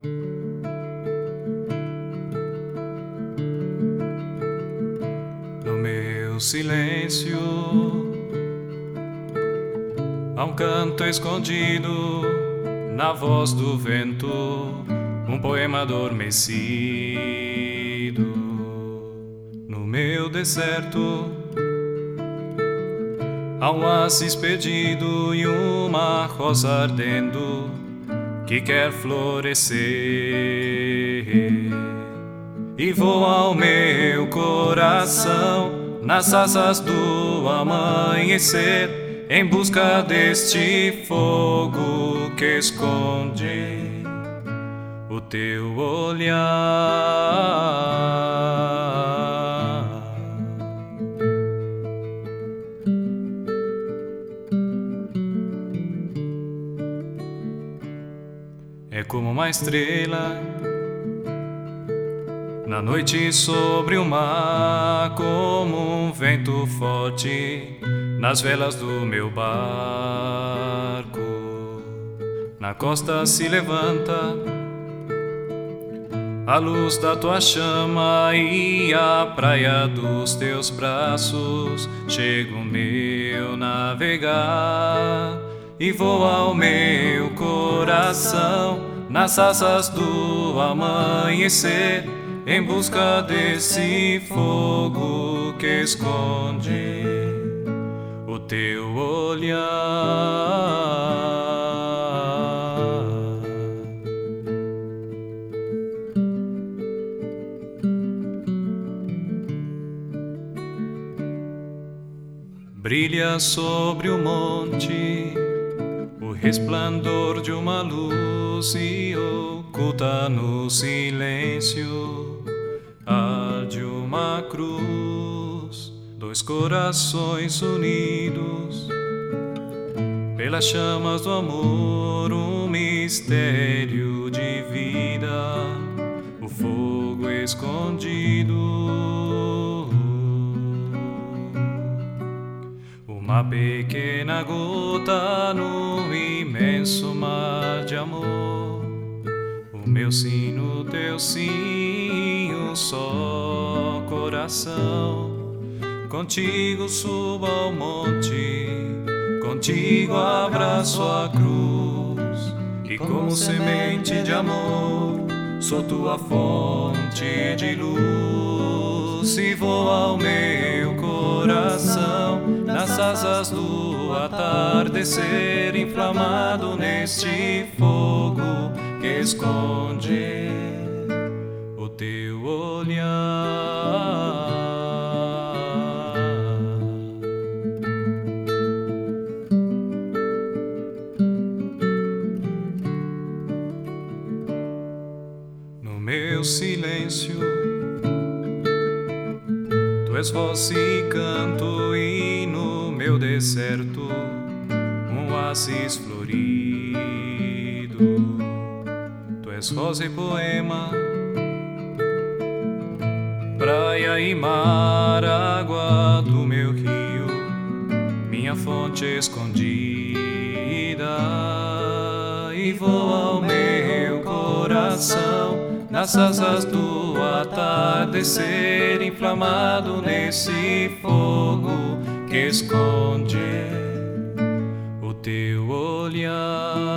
No meu silêncio há um canto escondido na voz do vento, um poema adormecido. No meu deserto há um oásis perdido e uma rosa ardendo que quer florescer. E voa o meu coração nas asas do amanhecer, em busca deste fogo que esconde o teu olhar. É como uma estrela na noite sobre o mar, como um vento forte nas velas do meu barco. Na costa se levanta a luz da tua chama e a praia dos teus braços chega o meu navegar. E voa o meu coração nas asas do amanhecer, em busca desse fogo que esconde o teu olhar. Brilha sobre o monte o resplandor de uma luz e oculta no silêncio arde uma cruz, dois corações unidos pelas chamas do amor, um mistério de vida, o fogo escondido. Uma pequena gota no imenso mar de amor, o meu sino, teu sim, um só coração. Contigo subo ao monte, contigo abraço a cruz, e como semente de amor sou tua fonte de luz. E voa o meu coração nas asas do atardecer, inflamado neste fogo que esconde o teu olhar. No meu silêncio tu és voz e canto, e no meu deserto um oásis florido. Tu és rosa e poema, praia e mar, água do meu rio, minha fonte escondida. E voa o meu coração nas asas do atardecer, inflamado nesse fogo que esconde o teu olhar.